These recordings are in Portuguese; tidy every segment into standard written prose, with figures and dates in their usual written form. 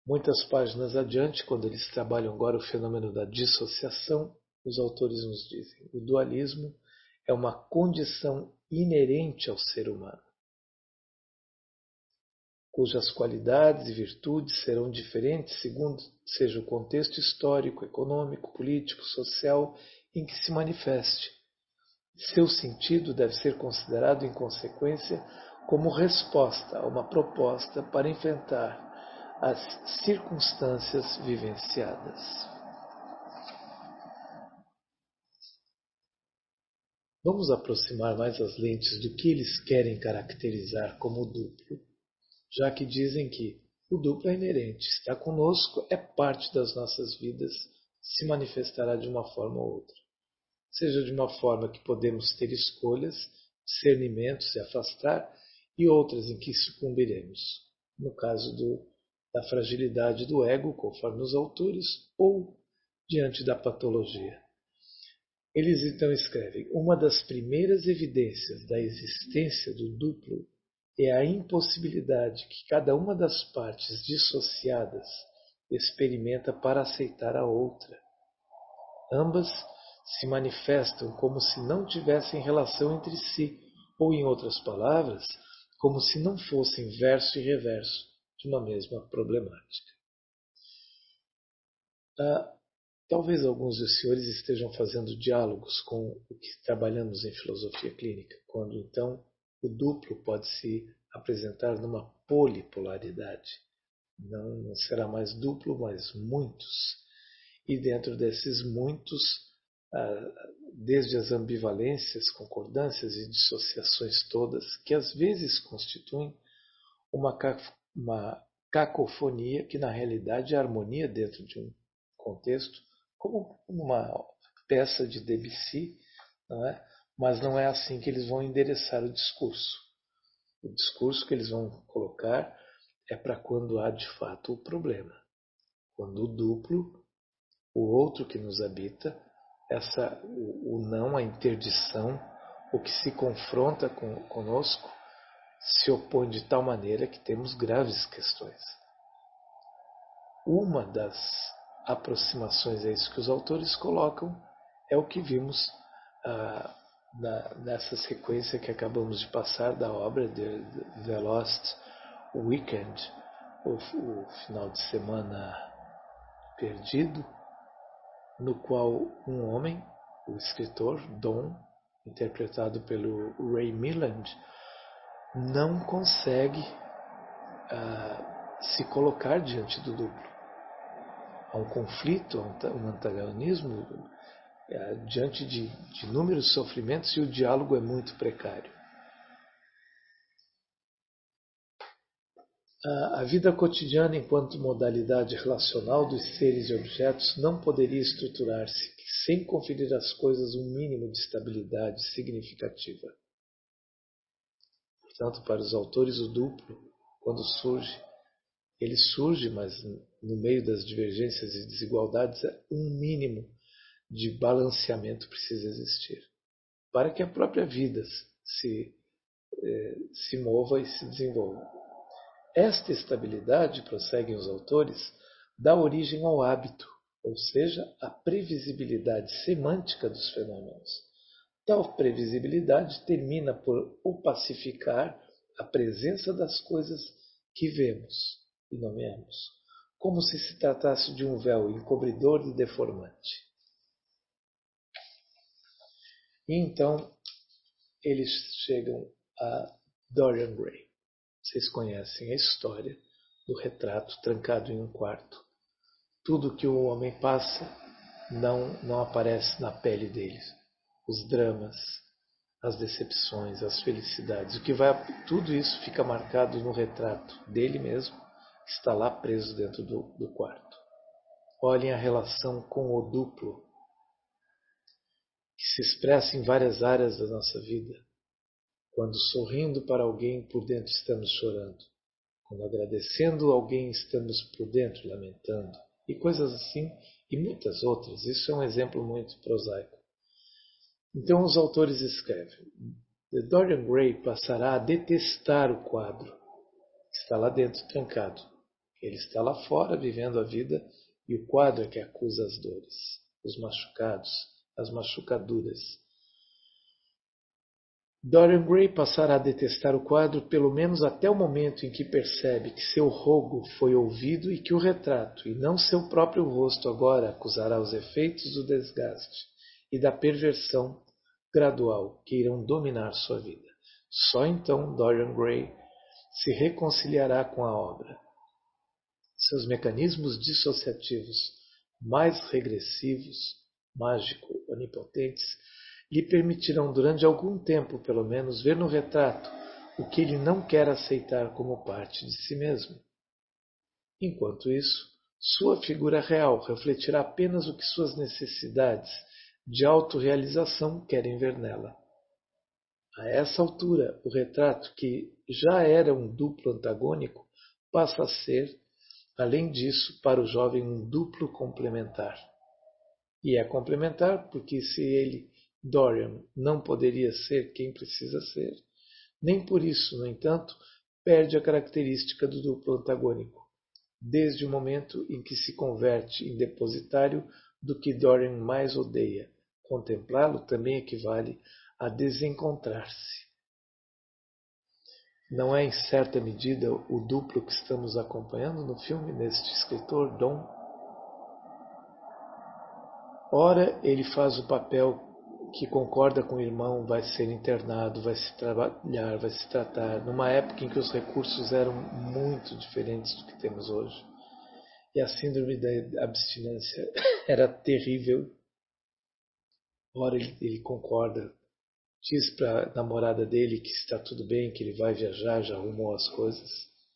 Muitas páginas adiante, quando eles trabalham agora o fenômeno da dissociação, os autores nos dizem: o dualismo é uma condição inerente ao ser humano, cujas qualidades e virtudes serão diferentes segundo seja o contexto histórico, econômico, político, social em que se manifeste. Seu sentido deve ser considerado, em consequência, como resposta a uma proposta para enfrentar as circunstâncias vivenciadas. Vamos aproximar mais as lentes do que eles querem caracterizar como duplo, já que dizem que o duplo é inerente, está conosco, é parte das nossas vidas, se manifestará de uma forma ou outra. Seja de uma forma que podemos ter escolhas, discernimentos e afastar, e outras em que sucumbiremos, no caso da fragilidade do ego, conforme os autores, ou diante da patologia. Eles então escrevem: uma das primeiras evidências da existência do duplo é a impossibilidade que cada uma das partes dissociadas experimenta para aceitar a outra. Ambas se manifestam como se não tivessem relação entre si, ou, em outras palavras, como se não fossem verso e reverso de uma mesma problemática. Talvez alguns dos senhores estejam fazendo diálogos com o que trabalhamos em filosofia clínica, quando então o duplo pode se apresentar numa polipolaridade. Não será mais duplo, mas muitos. E dentro desses muitos, desde as ambivalências, concordâncias e dissociações todas, que às vezes constituem uma cacofonia que na realidade é harmonia dentro de um contexto, como uma peça de Debussy, não é? Mas não é assim que eles vão endereçar o discurso. O discurso que eles vão colocar é para quando há de fato o problema. Quando o duplo, o outro que nos habita, o não, a interdição, o que se confronta conosco, se opõe de tal maneira que temos graves questões. Uma das aproximações a isso que os autores colocam é o que vimos nessa sequência que acabamos de passar da obra de The Lost Weekend, o final de semana perdido, no qual um homem, o escritor Don, interpretado pelo Ray Milland, não consegue se colocar diante do duplo. Há um conflito, um antagonismo diante de inúmeros sofrimentos, e o diálogo é muito precário. A vida cotidiana, enquanto modalidade relacional dos seres e objetos, não poderia estruturar-se sem conferir às coisas um mínimo de estabilidade significativa. Portanto, para os autores, o duplo, quando surge, ele surge, mas no meio das divergências e desigualdades, um mínimo de balanceamento precisa existir, para que a própria vida se mova e se desenvolva. Esta estabilidade, prosseguem os autores, dá origem ao hábito, ou seja, à previsibilidade semântica dos fenômenos. Tal previsibilidade termina por opacificar a presença das coisas que vemos e nomeamos, como se se tratasse de um véu encobridor e deformante. E então eles chegam a Dorian Gray. Vocês conhecem a história do retrato trancado em um quarto. Tudo que o homem passa não aparece na pele dele. Os dramas, as decepções, as felicidades. Tudo isso fica marcado no retrato dele mesmo, que está lá preso dentro do quarto. Olhem a relação com o duplo, que se expressa em várias áreas da nossa vida. Quando sorrindo para alguém, por dentro estamos chorando. Quando agradecendo alguém, estamos por dentro lamentando. E coisas assim, e muitas outras. Isso é um exemplo muito prosaico. Então os autores escrevem: Dorian Gray passará a detestar o quadro que está lá dentro trancado. Ele está lá fora vivendo a vida e o quadro é que acusa as dores, os machucados, as machucaduras. Dorian Gray passará a detestar o quadro pelo menos até o momento em que percebe que seu rogo foi ouvido e que o retrato, e não seu próprio rosto, agora acusará os efeitos do desgaste e da perversão gradual que irão dominar sua vida. Só então Dorian Gray se reconciliará com a obra. Seus mecanismos dissociativos mais regressivos, mágico-onipotentes, lhe permitirão durante algum tempo, pelo menos, ver no retrato o que ele não quer aceitar como parte de si mesmo. Enquanto isso, sua figura real refletirá apenas o que suas necessidades de autorrealização querem ver nela. A essa altura, o retrato, que já era um duplo antagônico, passa a ser, além disso, para o jovem um duplo complementar. E é complementar porque se ele, Dorian, não poderia ser quem precisa ser, nem por isso, no entanto, perde a característica do duplo antagônico, desde o momento em que se converte em depositário do que Dorian mais odeia. Contemplá-lo também equivale a desencontrar-se. Não é, em certa medida, o duplo que estamos acompanhando no filme deste escritor, Dom? Ora, ele faz o papel que concorda com o irmão, vai ser internado, vai se trabalhar, vai se tratar, numa época em que os recursos eram muito diferentes do que temos hoje. E a síndrome da abstinência era terrível. Ora, ele concorda, diz para a namorada dele que está tudo bem, que ele vai viajar, já arrumou as coisas.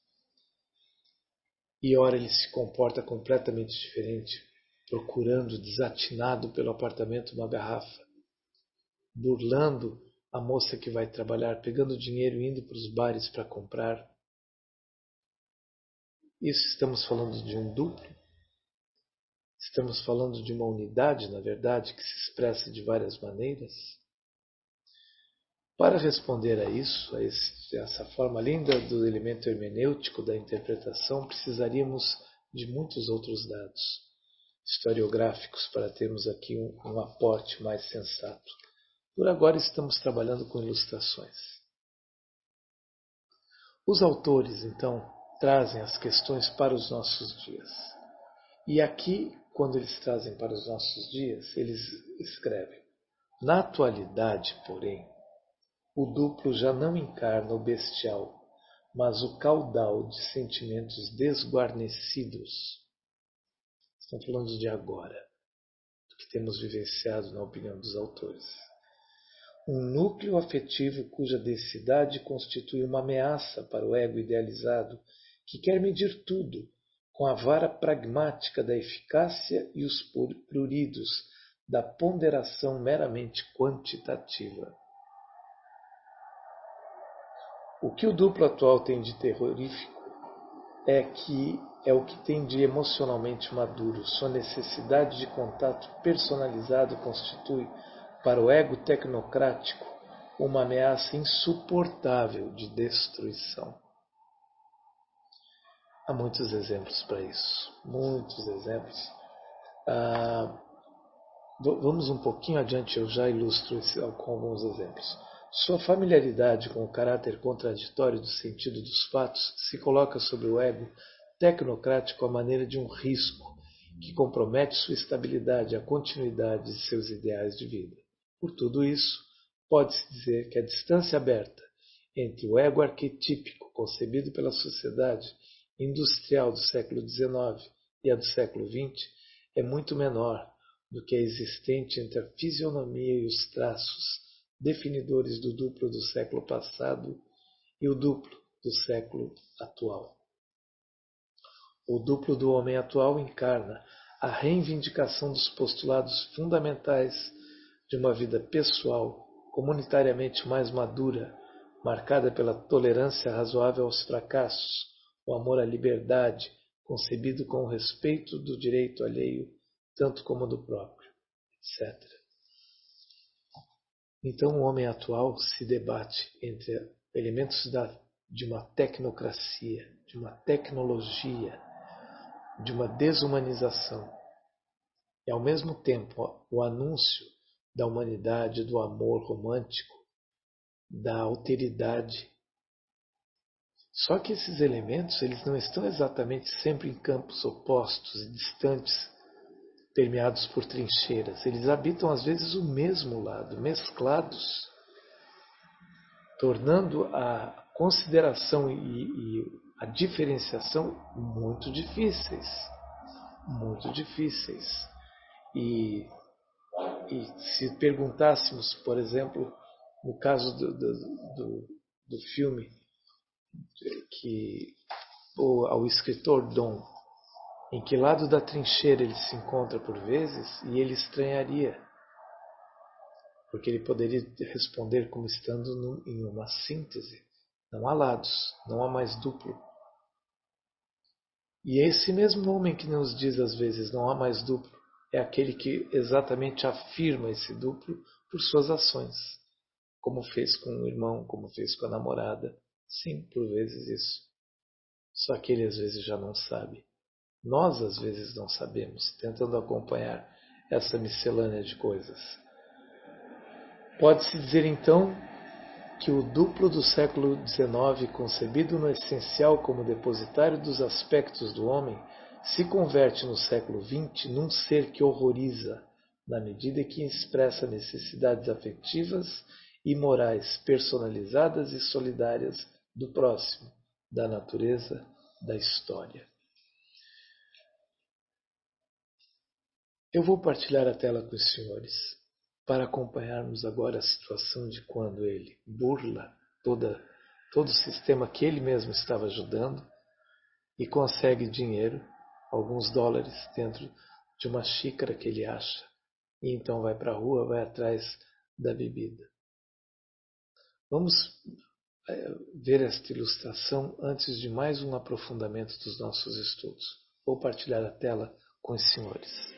E ora ele se comporta completamente diferente, procurando, desatinado pelo apartamento, uma garrafa, burlando a moça que vai trabalhar, pegando dinheiro e indo para os bares para comprar. Isso estamos falando de um duplo? Estamos falando de uma unidade, na verdade, que se expressa de várias maneiras? Para responder a isso, essa forma linda do elemento hermenêutico da interpretação, precisaríamos de muitos outros dados historiográficos para termos aqui um aporte mais sensato. Por agora estamos trabalhando com ilustrações. Os autores, então, trazem as questões para os nossos dias. E aqui, quando eles trazem para os nossos dias, eles escrevem: na atualidade, porém, o duplo já não encarna o bestial, mas o caudal de sentimentos desguarnecidos. Estão falando de agora, do que temos vivenciado na opinião dos autores. Um núcleo afetivo cuja densidade constitui uma ameaça para o ego idealizado, que quer medir tudo com a vara pragmática da eficácia e os pruridos da ponderação meramente quantitativa. O que o duplo atual tem de terrorífico é o que tem de emocionalmente maduro. Sua necessidade de contato personalizado constitui, para o ego tecnocrático, uma ameaça insuportável de destruição. Há muitos exemplos para isso. Muitos exemplos. Vamos um pouquinho adiante, eu já ilustro com alguns exemplos. Sua familiaridade com o caráter contraditório do sentido dos fatos se coloca sobre o ego tecnocrático à maneira de um risco que compromete sua estabilidade, a continuidade de seus ideais de vida. Por tudo isso, pode-se dizer que a distância aberta entre o ego arquetípico concebido pela sociedade industrial do século XIX e a do século XX é muito menor do que a existente entre a fisionomia e os traços definidores do duplo do século passado e o duplo do século atual. O duplo do homem atual encarna a reivindicação dos postulados fundamentais de uma vida pessoal, comunitariamente mais madura, marcada pela tolerância razoável aos fracassos, o amor à liberdade, concebido com o respeito do direito alheio, tanto como do próprio, etc. Então o homem atual se debate entre elementos de uma tecnocracia, de uma tecnologia, de uma desumanização. E, ao mesmo tempo, o anúncio da humanidade, do amor romântico, da alteridade. Só que esses elementos eles não estão exatamente sempre em campos opostos e distantes, permeados por trincheiras. Eles habitam às vezes o mesmo lado, mesclados, tornando a consideração e a diferenciação muito difíceis. Muito difíceis. E se perguntássemos, por exemplo, no caso do filme, que ao escritor Dom, em que lado da trincheira ele se encontra por vezes, e ele estranharia, porque ele poderia responder como estando em uma síntese. Não há lados, não há mais duplo. E esse mesmo homem que nos diz às vezes não há mais duplo, é aquele que exatamente afirma esse duplo por suas ações, como fez com o irmão, como fez com a namorada. Sim, por vezes isso. Só que ele às vezes já não sabe. Nós às vezes não sabemos, tentando acompanhar essa miscelânea de coisas. Pode-se dizer então que o duplo do século XIX, concebido no essencial como depositário dos aspectos do homem, se converte no século XX num ser que horroriza, na medida que expressa necessidades afetivas e morais personalizadas e solidárias do próximo, da natureza, da história. Eu vou partilhar a tela com os senhores para acompanharmos agora a situação de quando ele burla todo o sistema que ele mesmo estava ajudando e consegue dinheiro, alguns dólares, dentro de uma xícara que ele acha, e então vai para a rua, vai atrás da bebida. Vamos ver esta ilustração antes de mais um aprofundamento dos nossos estudos. Vou partilhar a tela com os senhores.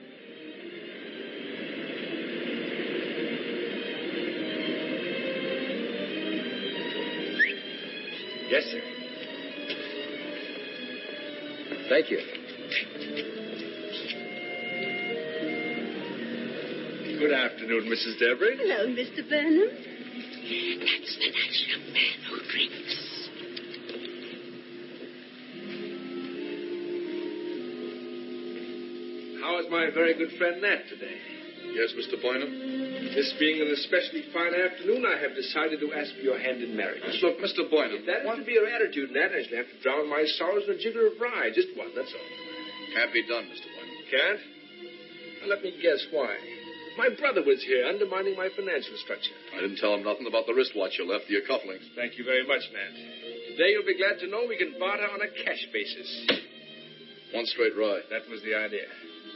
Yes, sir. Thank you. Good afternoon, Mrs. Debris. Hello, Mr. Burnham. That's the nice young man who drinks. How is my very good friend Nat today? Yes, Mr. Bynum? This being an especially fine afternoon, I have decided to ask for your hand in marriage. Look, Mr. Bynum. If that is to be your attitude, Nat, I shall have to drown my sorrows in a jigger of rye. Just one, that's all. Can't be done, Mr. Bynum. Can't? Well, let me guess why. My brother was here, undermining my financial structure. I didn't tell him nothing about the wristwatch you left, your cufflinks. Thank you very much, Nat. Today you'll be glad to know we can barter on a cash basis. One straight rye. That was the idea.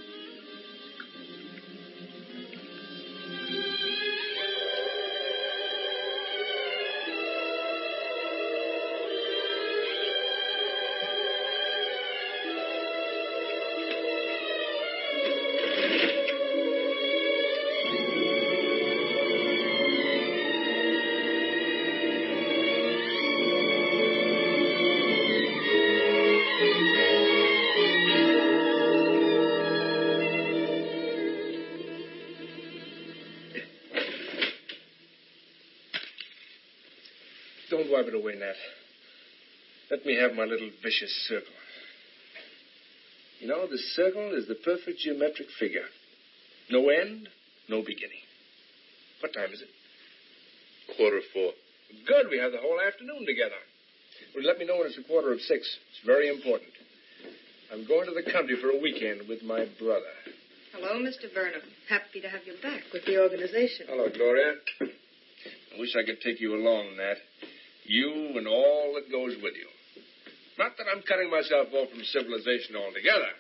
Don't wipe it away, Nat. Let me have my little vicious circle. You know, the circle is the perfect geometric figure. No end, no beginning. What time is it? 4:45. Good, we have the whole afternoon together. Well, let me know when it's 5:45. It's very important. I'm going to the country for a weekend with my brother. Hello, Mr. Burnham. Happy to have you back with the organization. Hello, Gloria. I wish I could take you along, Nat. You and all that goes with you. Not that I'm cutting myself off from civilization altogether.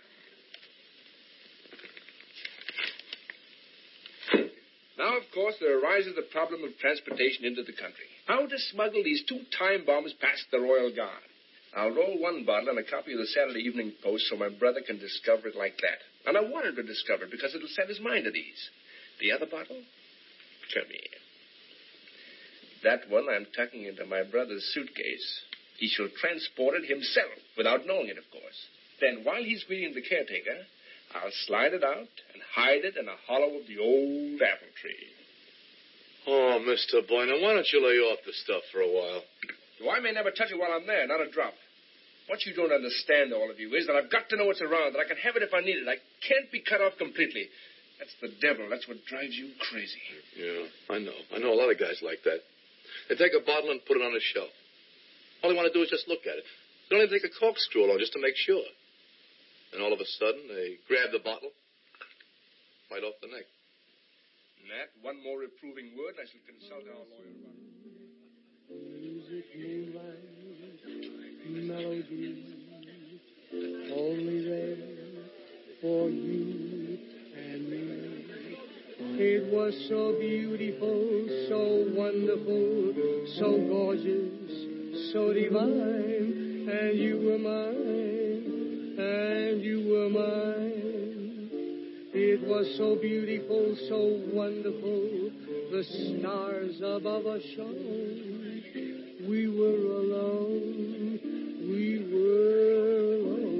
Now, of course, there arises the problem of transportation into the country. How to smuggle these 2 time bombs past the Royal Guard. I'll roll one bottle and a copy of the Saturday Evening Post so my brother can discover it like that. And I want him to discover it because it'll set his mind at ease. The other bottle? Come here. That one I'm tucking into my brother's suitcase. He shall transport it himself, without knowing it, of course. Then, while he's greeting the caretaker, I'll slide it out and hide it in a hollow of the old apple tree. Oh, Mr. Boynton, why don't you lay off the stuff for a while? So I may never touch it while I'm there, not a drop. What you don't understand, all of you, is that I've got to know it's around, that I can have it if I need it. I can't be cut off completely. That's the devil. That's what drives you crazy. Yeah, I know. I know a lot of guys like that. They take a bottle and put it on a shelf. All they want to do is just look at it. They don't even take a corkscrew along just to make sure. And all of a sudden, they grab the bottle, right off the neck. Nat, one more reproving word, I shall consult our lawyer about it. Music, moonlight, melody, only there for you and me. It was so beautiful, so wonderful, so gorgeous, so divine, and you were mine, and you were mine. It was so beautiful, so wonderful, the stars above us shone. We were alone, we were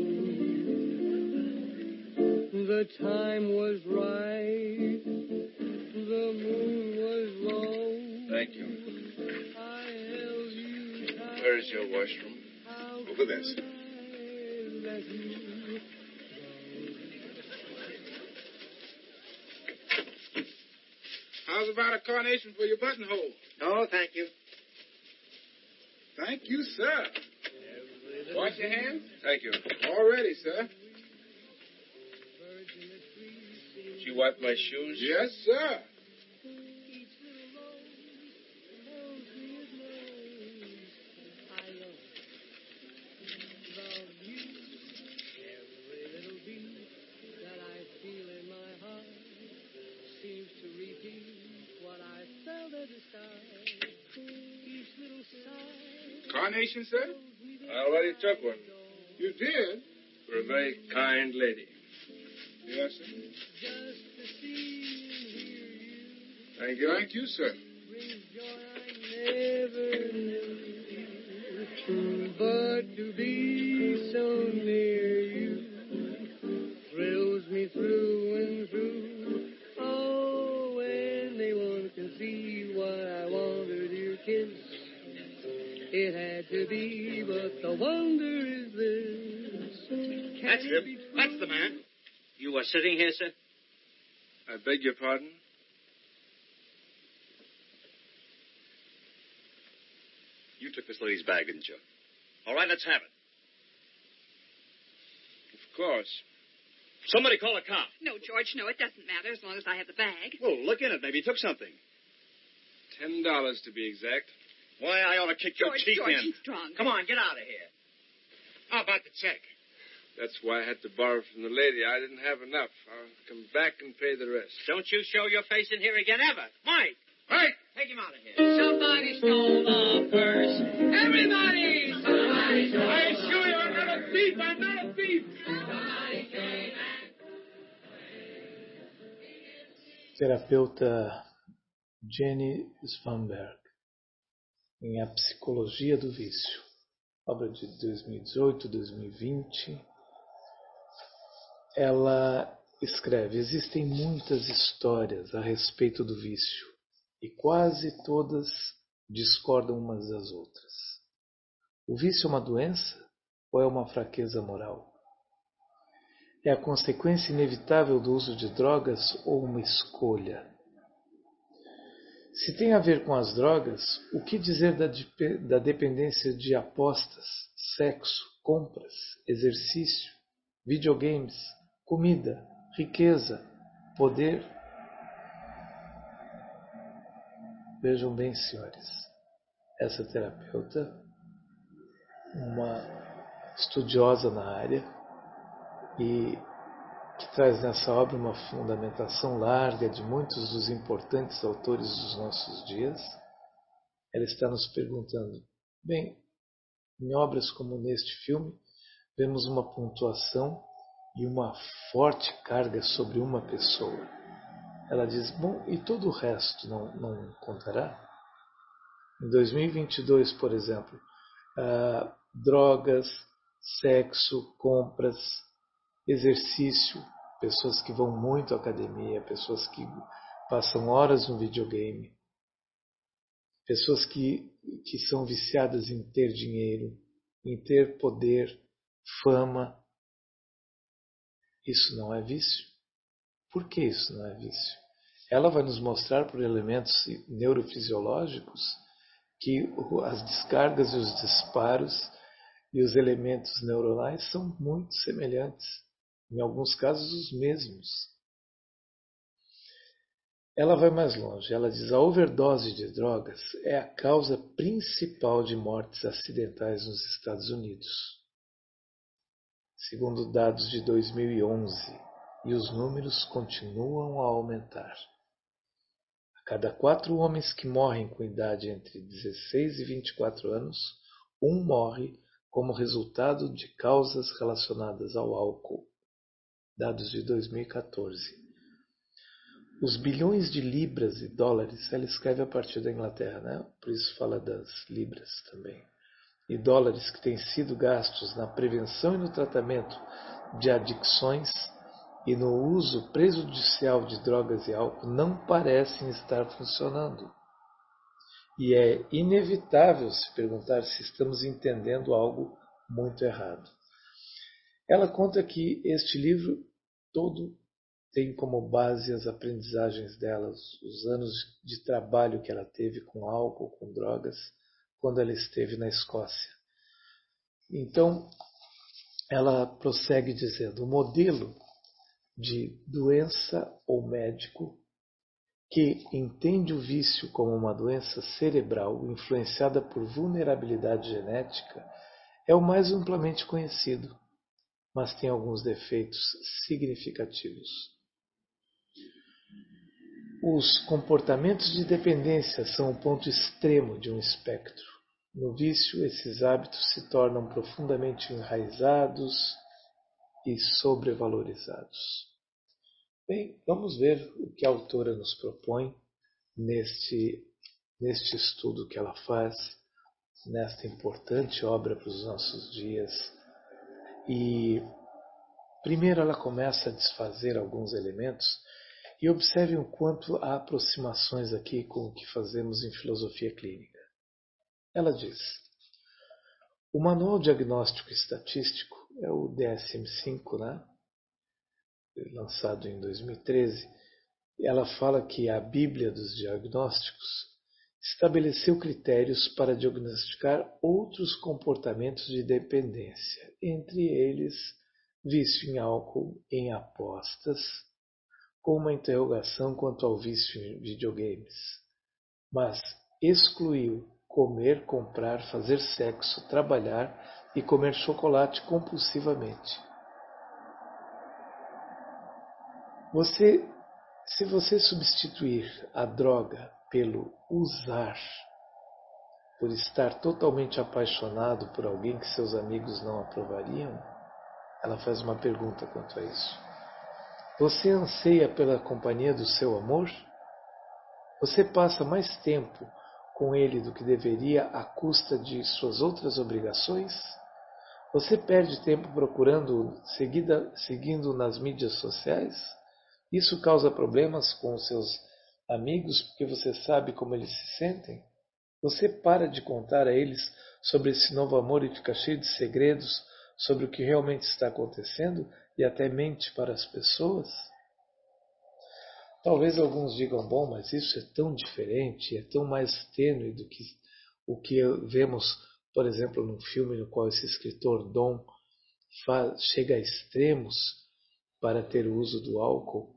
alone. The time was right, the moon was low. Thank you. I held you tight. Where is your washroom? Over there, sir. Let you How's about a carnation for your buttonhole? No, thank you. Thank you, sir. Wash your hands? Thank you. All ready, sir. Did you wipe my shoes? Yes, sir. Carnation, sir? I already took one. You did? For a very kind lady. Yes, sir. Thank you. Thank you, sir. But to be so near you thrills me through and through. Oh, when anyone can see what I wanted your kiss, it had to be, but the wonder is this. That's him. That's the man. You were sitting here, sir? I beg your pardon? You took this lady's bag, didn't you? All right, let's have it. Of course. Somebody call a cop. No, George, no, it doesn't matter as long as I have the bag. Well, look in it. Maybe he took something. $10 to be exact. Why, I ought to kick your teeth George, in. he's drunk. Come on, get out of here. How about the check? That's why I had to borrow from the lady. I didn't have enough. I'll come back and pay the rest. Don't you show your face in here again, ever. Mike! Right. Take him out of here. Somebody stole the purse. Everybody! Somebody stole I assure you, I'm not a thief. I'm not a thief. Terapeuta Jenny Svanberg, em A Psicologia do Vício, obra de 2018-2020. Ela escreve: existem muitas histórias a respeito do vício e quase todas discordam umas das outras. O vício é uma doença ou é uma fraqueza moral? É a consequência inevitável do uso de drogas ou uma escolha? Se tem a ver com as drogas, o que dizer da dependência de apostas, sexo, compras, exercício, videogames, comida, riqueza, poder? Vejam bem, senhores, essa terapeuta, uma estudiosa na área e que traz nessa obra uma fundamentação larga de muitos dos importantes autores dos nossos dias, ela está nos perguntando: bem, em obras como neste filme, vemos uma pontuação e uma forte carga sobre uma pessoa. Ela diz: bom, e todo o resto não contará? Em 2022, por exemplo, drogas, sexo, compras, exercício, pessoas que vão muito à academia, pessoas que passam horas no videogame, pessoas que são viciadas em ter dinheiro, em ter poder, fama. Isso não é vício? Por que isso não é vício? Ela vai nos mostrar por elementos neurofisiológicos que as descargas e os disparos e os elementos neuronais são muito semelhantes, em alguns casos os mesmos. Ela vai mais longe, ela diz: a overdose de drogas é a causa principal de mortes acidentais nos Estados Unidos, segundo dados de 2011, e os números continuam a aumentar. A cada 4 homens que morrem com idade entre 16 e 24 anos, um morre como resultado de causas relacionadas ao álcool. Dados de 2014. Os bilhões de libras e dólares, ela escreve a partir da Inglaterra, né? Por isso fala das libras também. E dólares que têm sido gastos na prevenção e no tratamento de adicções e no uso prejudicial de drogas e álcool não parecem estar funcionando. E é inevitável se perguntar se estamos entendendo algo muito errado. Ela conta que este livro todo tem como base as aprendizagens dela, os anos de trabalho que ela teve com álcool, com drogas, quando ela esteve na Escócia. Então, ela prossegue dizendo: o modelo de doença ou médico que entende o vício como uma doença cerebral influenciada por vulnerabilidade genética é o mais amplamente conhecido, mas tem alguns defeitos significativos. Os comportamentos de dependência são o ponto extremo de um espectro. No vício, esses hábitos se tornam profundamente enraizados e sobrevalorizados. Bem, vamos ver o que a autora nos propõe neste estudo que ela faz, nesta importante obra para os nossos dias. E primeiro ela começa a desfazer alguns elementos. E observem o quanto há aproximações aqui com o que fazemos em filosofia clínica. Ela diz: o Manual Diagnóstico Estatístico, é o DSM-5, né? Lançado em 2013, ela fala que a Bíblia dos Diagnósticos estabeleceu critérios para diagnosticar outros comportamentos de dependência, entre eles vício em álcool, em apostas, com uma interrogação quanto ao vício em videogames, mas excluiu comer, comprar, fazer sexo, trabalhar e comer chocolate compulsivamente. Se você substituir a droga pelo usar, por estar totalmente apaixonado por alguém que seus amigos não aprovariam, ela faz uma pergunta quanto a isso. Você anseia pela companhia do seu amor? Você passa mais tempo com ele do que deveria à custa de suas outras obrigações? Você perde tempo procurando, seguindo nas mídias sociais? Isso causa problemas com os seus amigos porque você sabe como eles se sentem? Você para de contar a eles sobre esse novo amor e fica cheio de segredos sobre o que realmente está acontecendo e até mente para as pessoas? Talvez alguns digam: bom, mas isso é tão diferente, é tão mais tênue do que o que vemos, por exemplo, num filme no qual esse escritor Dom chega a extremos para ter o uso do álcool.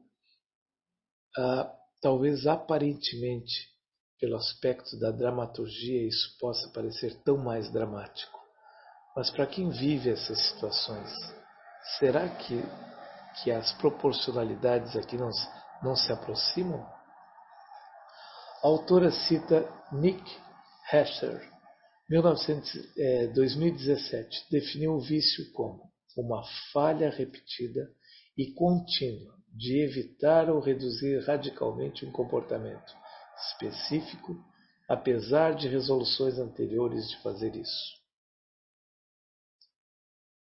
Talvez aparentemente, pelo aspecto da dramaturgia, isso possa parecer tão mais dramático. Mas para quem vive essas situações, será que as proporcionalidades aqui não se aproximam? A autora cita Nick Hesher, 2017, definiu o vício como uma falha repetida e contínua de evitar ou reduzir radicalmente um comportamento específico, apesar de resoluções anteriores de fazer isso.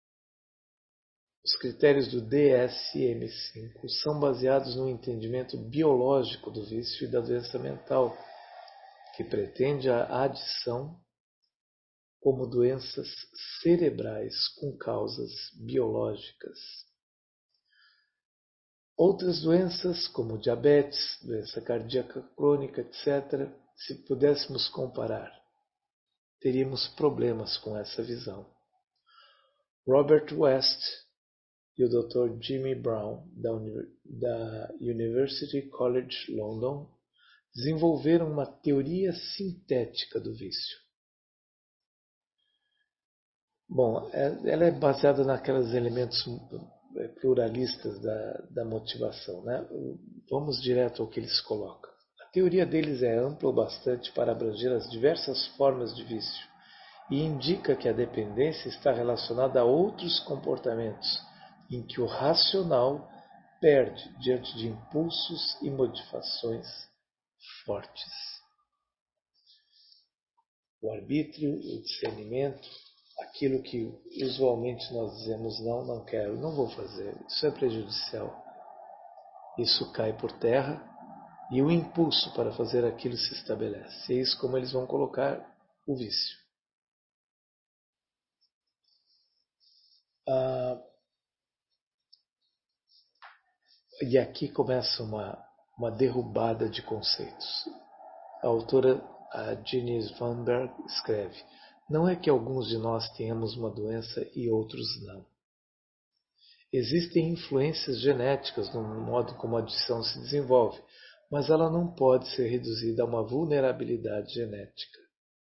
critérios do DSM-5 são baseados no entendimento biológico do vício e da doença mental, que pretende a adição como doenças cerebrais com causas biológicas. Outras doenças, como diabetes, doença cardíaca crônica, etc., se pudéssemos comparar, teríamos problemas com essa visão. Robert West e o Dr. Jimmy Brown, da University College London, desenvolveram uma teoria sintética do vício. Bom, ela é baseada naqueles elementos pluralistas da motivação, né? Vamos direto ao que eles colocam. A teoria deles é ampla o bastante para abranger as diversas formas de vício e indica que a dependência está relacionada a outros comportamentos em que o racional perde diante de impulsos e motivações fortes. O arbítrio, o discernimento, aquilo que usualmente nós dizemos não quero, não vou fazer, isso é prejudicial. Isso cai por terra e o impulso para fazer aquilo se estabelece. É isso como eles vão colocar o vício. E aqui começa uma derrubada de conceitos. A autora, a Jeannie Svanberg, escreve: não é que alguns de nós tenhamos uma doença e outros não. Existem influências genéticas no modo como a adição se desenvolve, mas ela não pode ser reduzida a uma vulnerabilidade genética.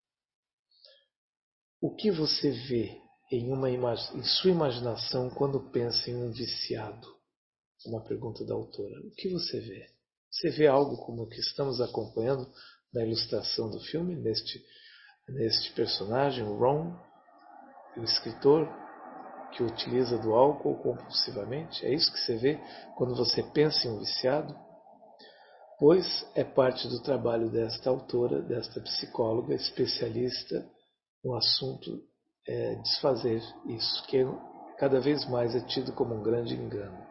O que você vê em sua imaginação quando pensa em um viciado? Uma pergunta da autora. O que você vê? Você vê algo como o que estamos acompanhando na ilustração do filme, neste personagem, o Ron, o escritor que utiliza do álcool compulsivamente? É isso que você vê quando você pensa em um viciado? Pois é parte do trabalho desta autora, desta psicóloga especialista no assunto, desfazer isso, que cada vez mais é tido como um grande engano.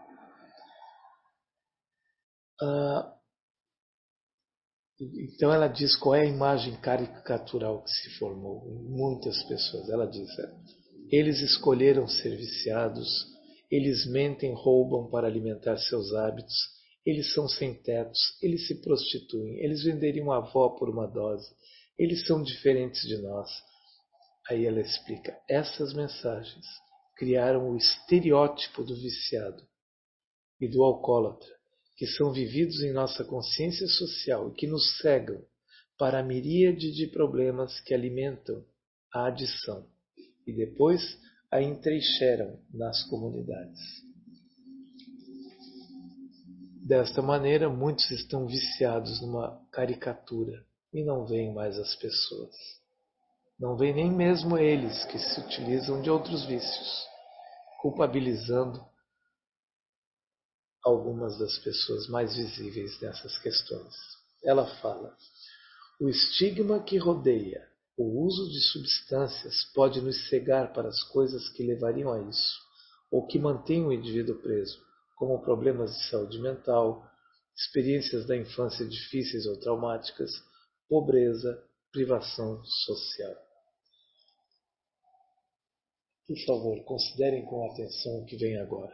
Então ela diz qual é a imagem caricatural que se formou em muitas pessoas. Ela diz: eles escolheram ser viciados, eles mentem, roubam para alimentar seus hábitos, eles são sem tetos, eles se prostituem, eles venderiam a avó por uma dose, eles são diferentes de nós. Aí ela explica: essas mensagens criaram o estereótipo do viciado e do alcoólatra, que são vividos em nossa consciência social e que nos cegam para a miríade de problemas que alimentam a adição e depois a entrincheiram nas comunidades. Desta maneira, muitos estão viciados numa caricatura e não veem mais as pessoas. Não veem nem mesmo eles que se utilizam de outros vícios, culpabilizando algumas das pessoas mais visíveis nessas questões. Ela fala: o estigma que rodeia o uso de substâncias pode nos cegar para as coisas que levariam a isso, ou que mantêm o indivíduo preso, como problemas de saúde mental, experiências da infância difíceis ou traumáticas, pobreza, privação social. Por favor, considerem com atenção o que vem agora.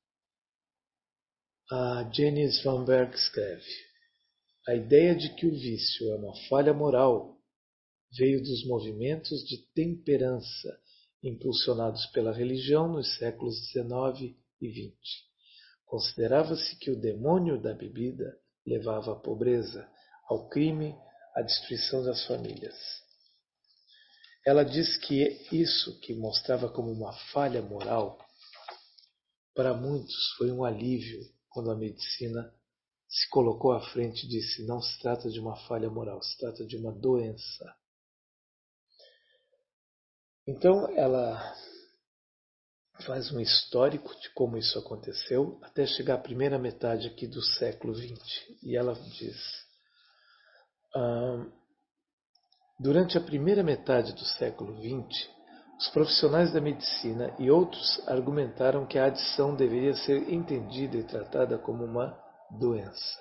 A Jenny Svanberg escreve: a ideia de que o vício é uma falha moral veio dos movimentos de temperança impulsionados pela religião nos séculos XIX e XX. Considerava-se que o demônio da bebida levava à pobreza, ao crime, à destruição das famílias. Ela diz que isso, que mostrava como uma falha moral, para muitos foi um alívio quando a medicina se colocou à frente e disse: não se trata de uma falha moral, se trata de uma doença. Então ela faz um histórico de como isso aconteceu até chegar à primeira metade aqui do século XX. E ela diz: durante a primeira metade do século XX, Os profissionais da medicina e outros argumentaram que a adição deveria ser entendida e tratada como uma doença.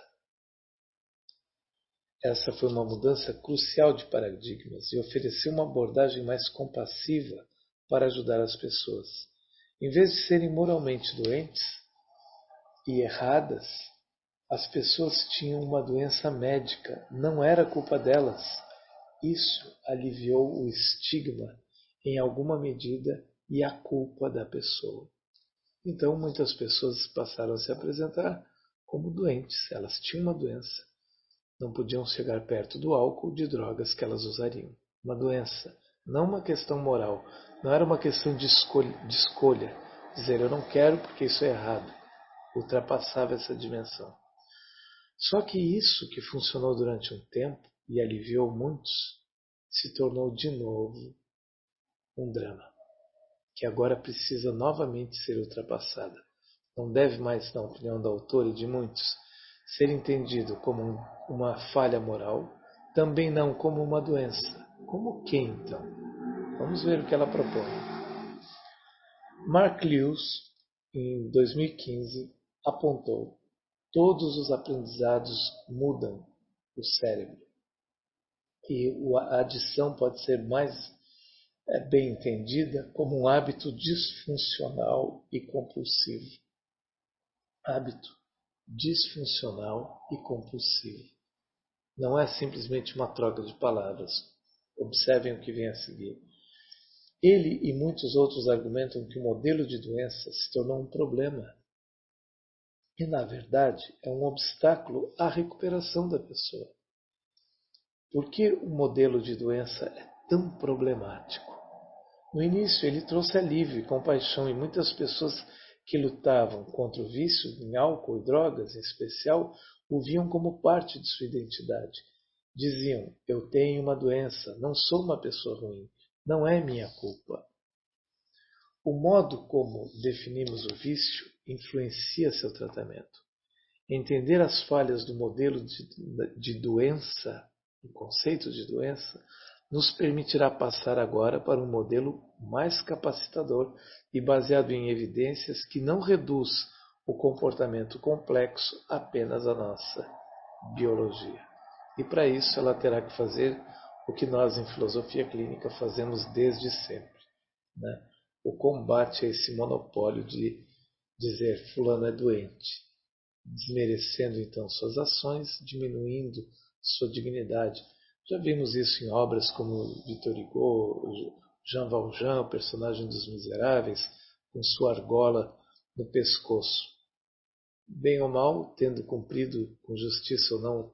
Essa foi uma mudança crucial de paradigmas e ofereceu uma abordagem mais compassiva para ajudar as pessoas. Em vez de serem moralmente doentes e erradas, as pessoas tinham uma doença médica, não era culpa delas. Isso aliviou o estigma em alguma medida e a culpa da pessoa. Então muitas pessoas passaram a se apresentar como doentes, elas tinham uma doença. Não podiam chegar perto do álcool, de drogas que elas usariam. Uma doença, não uma questão moral, não era uma questão de escolha. Dizer eu não quero porque isso é errado. Ultrapassava essa dimensão. Só que isso que funcionou durante um tempo e aliviou muitos, se tornou de novo um drama, que agora precisa novamente ser ultrapassada. Não deve mais, na opinião da autora e de muitos, ser entendido como uma falha moral, também não como uma doença. Como que então? Vamos ver o que ela propõe. Mark Lewis, em 2015, apontou: todos os aprendizados mudam o cérebro. E a adição pode ser mais bem entendida como um hábito disfuncional e compulsivo. Hábito disfuncional e compulsivo. Não é simplesmente uma troca de palavras. Observem o que vem a seguir. Ele e muitos outros argumentam que o modelo de doença se tornou um problema. E, na verdade, é um obstáculo à recuperação da pessoa. Por que o modelo de doença é tão problemático? No início, ele trouxe alívio e compaixão, e muitas pessoas que lutavam contra o vício em álcool e drogas, em especial, o viam como parte de sua identidade. Diziam: eu tenho uma doença, não sou uma pessoa ruim, não é minha culpa. O modo como definimos o vício influencia seu tratamento. Entender as falhas do modelo de doença, o conceito de doença, nos permitirá passar agora para um modelo mais capacitador e baseado em evidências que não reduz o comportamento complexo apenas à nossa biologia. E para isso ela terá que fazer o que nós em filosofia clínica fazemos desde sempre, né? O combate a esse monopólio de dizer fulano é doente, desmerecendo então suas ações, diminuindo sua dignidade. Já vimos isso em obras como Victor Hugo, Jean Valjean, o personagem dos Miseráveis, com sua argola no pescoço. Bem ou mal, tendo cumprido com justiça ou não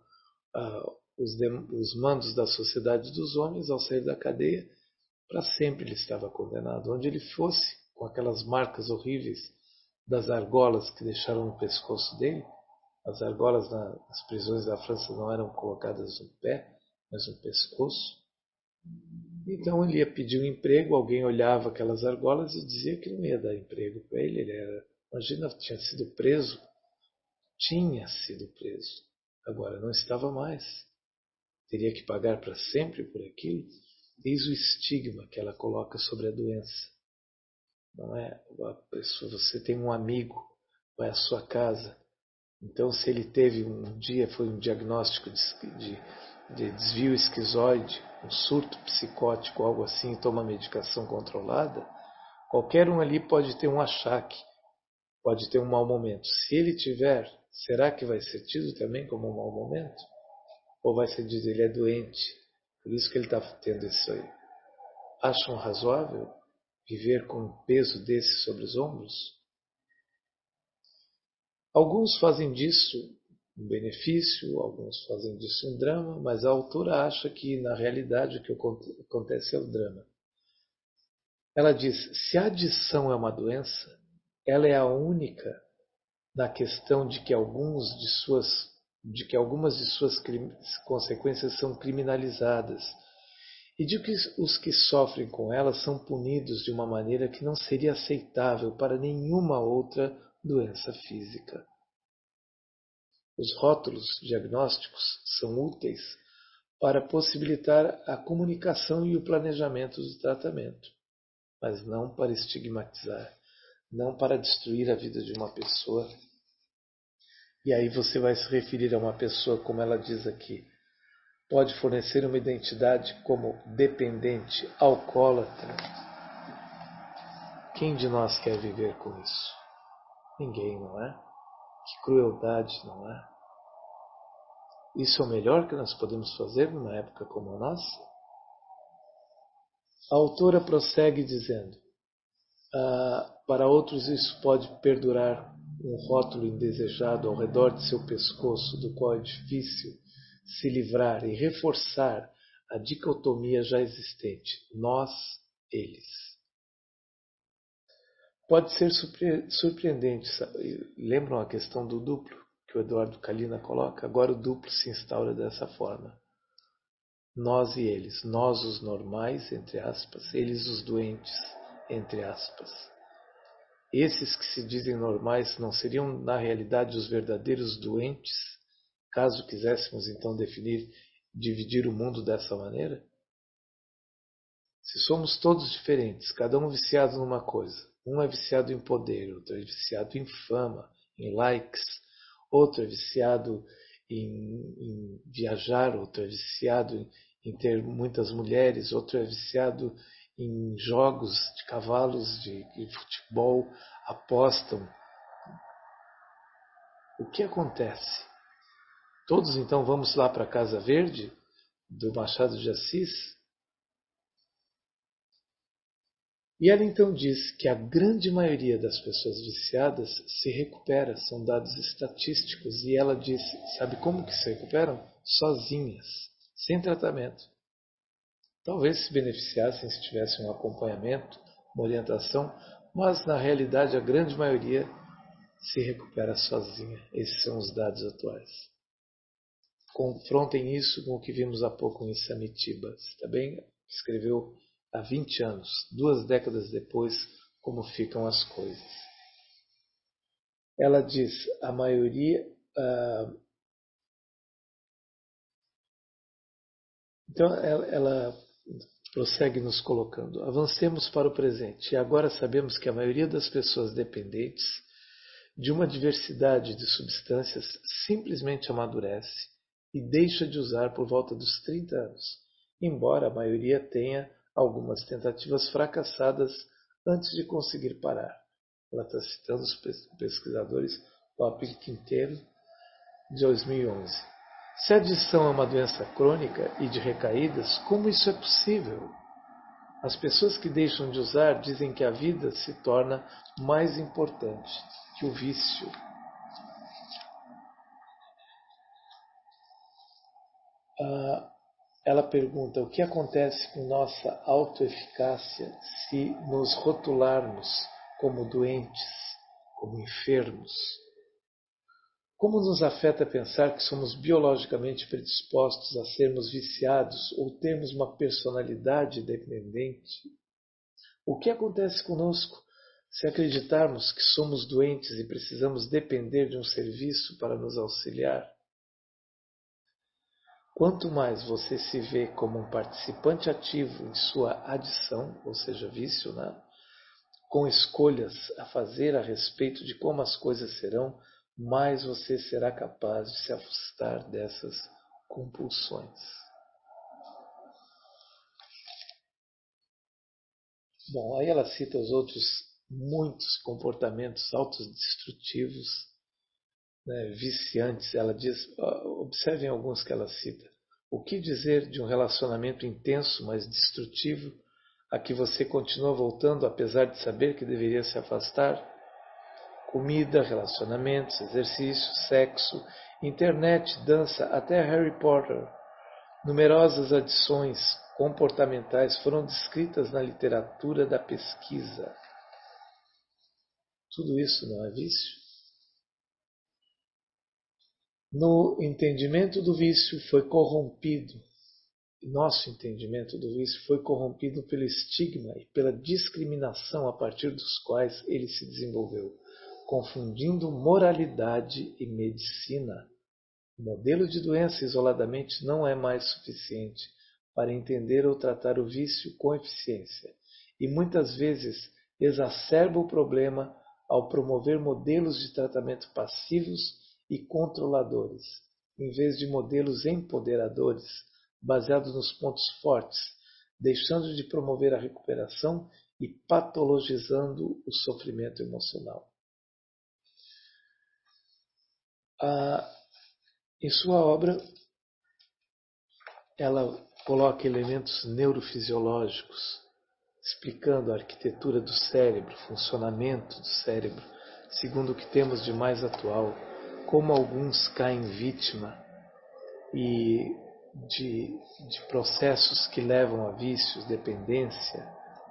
os mandos da sociedade dos homens, ao sair da cadeia, para sempre ele estava condenado. Onde ele fosse, com aquelas marcas horríveis das argolas que deixaram no pescoço dele, as argolas nas prisões da França não eram colocadas no pé, mas no pescoço. Então ele ia pedir um emprego, alguém olhava aquelas argolas e dizia que não ia dar emprego para ele. Imagina, tinha sido preso. Agora não estava mais. Teria que pagar para sempre por aquilo. Eis o estigma que ela coloca sobre a doença. Não é a pessoa, você tem um amigo, vai à sua casa. Então, se ele teve um dia, foi um diagnóstico de desvio esquizoide, um surto psicótico, algo assim, e toma medicação controlada, qualquer um ali pode ter um achaque, pode ter um mau momento. Se ele tiver, será que vai ser tido também como um mau momento? Ou vai ser dito, ele é doente, por isso que ele está tendo isso aí? Acham razoável viver com um peso desse sobre os ombros? Alguns fazem disso um benefício, alguns fazem disso um drama, mas a autora acha que, na realidade, o que acontece é o drama. Ela diz, se a adição é uma doença, ela é a única na questão de que algumas de suas consequências são criminalizadas e de que os que sofrem com elas são punidos de uma maneira que não seria aceitável para nenhuma outra doença física. Os rótulos diagnósticos são úteis para possibilitar a comunicação e o planejamento do tratamento. mas não para estigmatizar, não para destruir a vida de uma pessoa. E aí você vai se referir a uma pessoa, como ela diz aqui, pode fornecer uma identidade como dependente, alcoólatra. Quem de nós quer viver com isso? Ninguém, não é? Que crueldade, não é? Isso é o melhor que nós podemos fazer numa época como a nossa? A autora prossegue dizendo, para outros isso pode perdurar um rótulo indesejado ao redor de seu pescoço, do qual é difícil se livrar e reforçar a dicotomia já existente, nós, eles. Pode ser surpreendente, sabe? Lembram a questão do duplo que o Eduardo Kalina coloca? Agora o duplo se instaura dessa forma. Nós e eles, nós os normais, entre aspas, eles os doentes, entre aspas. Esses que se dizem normais não seriam, na realidade, os verdadeiros doentes, caso quiséssemos então dividir o mundo dessa maneira? Se somos todos diferentes, cada um viciado numa coisa, um é viciado em poder, outro é viciado em fama, em likes, outro é viciado em viajar, outro é viciado em ter muitas mulheres, outro é viciado em jogos de cavalos, de futebol, apostam. O que acontece? Todos então vamos lá para a Casa Verde, do Machado de Assis? E ela então diz que a grande maioria das pessoas viciadas se recupera, são dados estatísticos, e ela diz, sabe como que se recuperam? Sozinhas, sem tratamento. Talvez se beneficiassem se tivessem um acompanhamento, uma orientação, mas na realidade a grande maioria se recupera sozinha. Esses são os dados atuais. Confrontem isso com o que vimos há pouco em Samitiba. Está bem? Escreveu há 20 anos, 2 décadas depois, como ficam as coisas. Ela diz, a maioria... Então, ela prossegue nos colocando, avancemos para o presente, e agora sabemos que a maioria das pessoas dependentes de uma diversidade de substâncias simplesmente amadurece e deixa de usar por volta dos 30 anos, embora a maioria tenha algumas tentativas fracassadas antes de conseguir parar. Ela está citando os pesquisadores Lopes Quinteiro, de 2011. Se a adição é uma doença crônica e de recaídas, como isso é possível? As pessoas que deixam de usar dizem que a vida se torna mais importante que o vício. Ela pergunta o que acontece com nossa autoeficácia se nos rotularmos como doentes, como enfermos. Como nos afeta pensar que somos biologicamente predispostos a sermos viciados ou termos uma personalidade dependente? O que acontece conosco se acreditarmos que somos doentes e precisamos depender de um serviço para nos auxiliar? Quanto mais você se vê como um participante ativo em sua adição, ou seja, vício, né? Com escolhas a fazer a respeito de como as coisas serão, mais você será capaz de se afastar dessas compulsões. Bom, aí ela cita os outros muitos comportamentos autodestrutivos, né, viciantes. Ela diz, observem alguns que ela cita. O que dizer de um relacionamento intenso, mas destrutivo, a que você continua voltando apesar de saber que deveria se afastar? Comida, relacionamentos, exercício, sexo, internet, dança, até Harry Potter. Numerosas adições comportamentais foram descritas na literatura da pesquisa. Tudo isso não é vício? No entendimento do vício foi corrompido. Nosso entendimento do vício foi corrompido pelo estigma e pela discriminação a partir dos quais ele se desenvolveu, confundindo moralidade e medicina. O modelo de doença isoladamente não é mais suficiente para entender ou tratar o vício com eficiência. e muitas vezes exacerba o problema ao promover modelos de tratamento passivos e controladores, em vez de modelos empoderadores, baseados nos pontos fortes, deixando de promover a recuperação e patologizando o sofrimento emocional. Em sua obra, ela coloca elementos neurofisiológicos, explicando a arquitetura do cérebro, funcionamento do cérebro, segundo o que temos de mais atual, como alguns caem vítima e de processos que levam a vícios, dependência.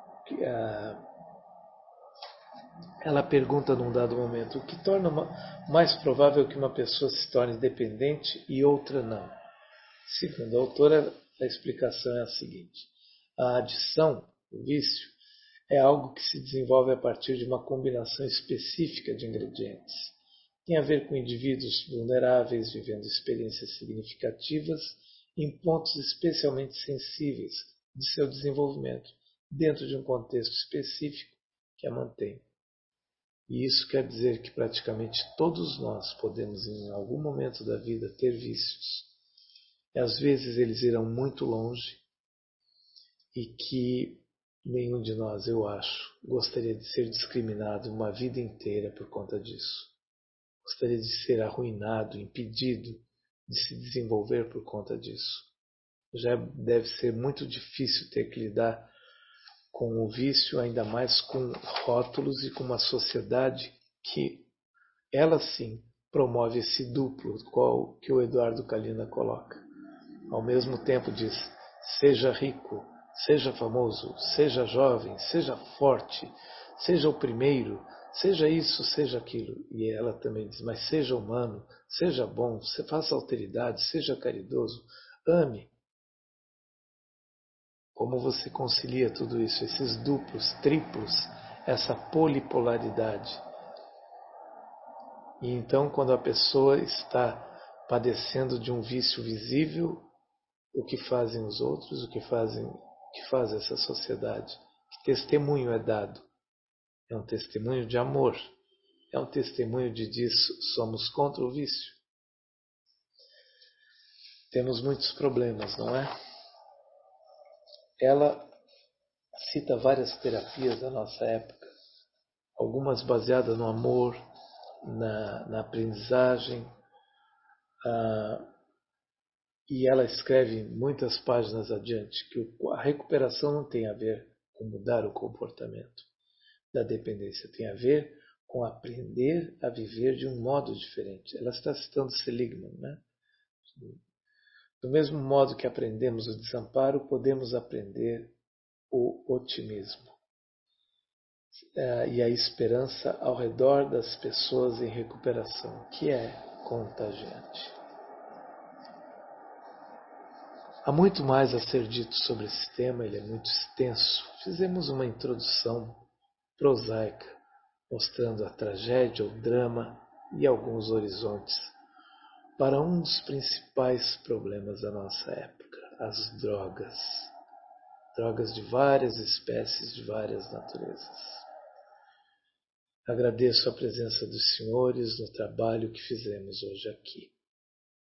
Ela pergunta num dado momento, o que torna mais provável que uma pessoa se torne dependente e outra não? Segundo a autora, a explicação é a seguinte: a adição, o vício, é algo que se desenvolve a partir de uma combinação específica de ingredientes. Tem a ver com indivíduos vulneráveis vivendo experiências significativas em pontos especialmente sensíveis de seu desenvolvimento, dentro de um contexto específico que a mantém. E isso quer dizer que praticamente todos nós podemos, em algum momento da vida, ter vícios. E às vezes eles irão muito longe e que nenhum de nós, eu acho, gostaria de ser discriminado uma vida inteira por conta disso. Gostaria de ser arruinado, impedido de se desenvolver por conta disso. Já deve ser muito difícil ter que lidar com o vício, ainda mais com rótulos e com uma sociedade que, ela sim, promove esse duplo, qual que o Eduardo Kalina coloca. Ao mesmo tempo diz, seja rico, seja famoso, seja jovem, seja forte, seja o primeiro, seja isso, seja aquilo. E ela também diz, mas seja humano, seja bom, faça alteridade, seja caridoso, ame. Como você concilia tudo isso, esses duplos, triplos, essa polipolaridade? E então, quando a pessoa está padecendo de um vício visível, o que fazem os outros, o que faz essa sociedade? Que testemunho é dado? É um testemunho de amor, é um testemunho de disso, somos contra o vício. Temos muitos problemas, não é? Ela cita várias terapias da nossa época, algumas baseadas no amor, na aprendizagem, e ela escreve muitas páginas adiante que a recuperação não tem a ver com mudar o comportamento da dependência, tem a ver com aprender a viver de um modo diferente. Ela está citando Seligman, né? Do mesmo modo que aprendemos o desamparo, podemos aprender o otimismo e a esperança ao redor das pessoas em recuperação, que é contagiante. Há muito mais a ser dito sobre esse tema, ele é muito extenso. Fizemos uma introdução prosaica, mostrando a tragédia, o drama e alguns horizontes para um dos principais problemas da nossa época, as drogas. Drogas de várias espécies, de várias naturezas. Agradeço a presença dos senhores no trabalho que fizemos hoje aqui.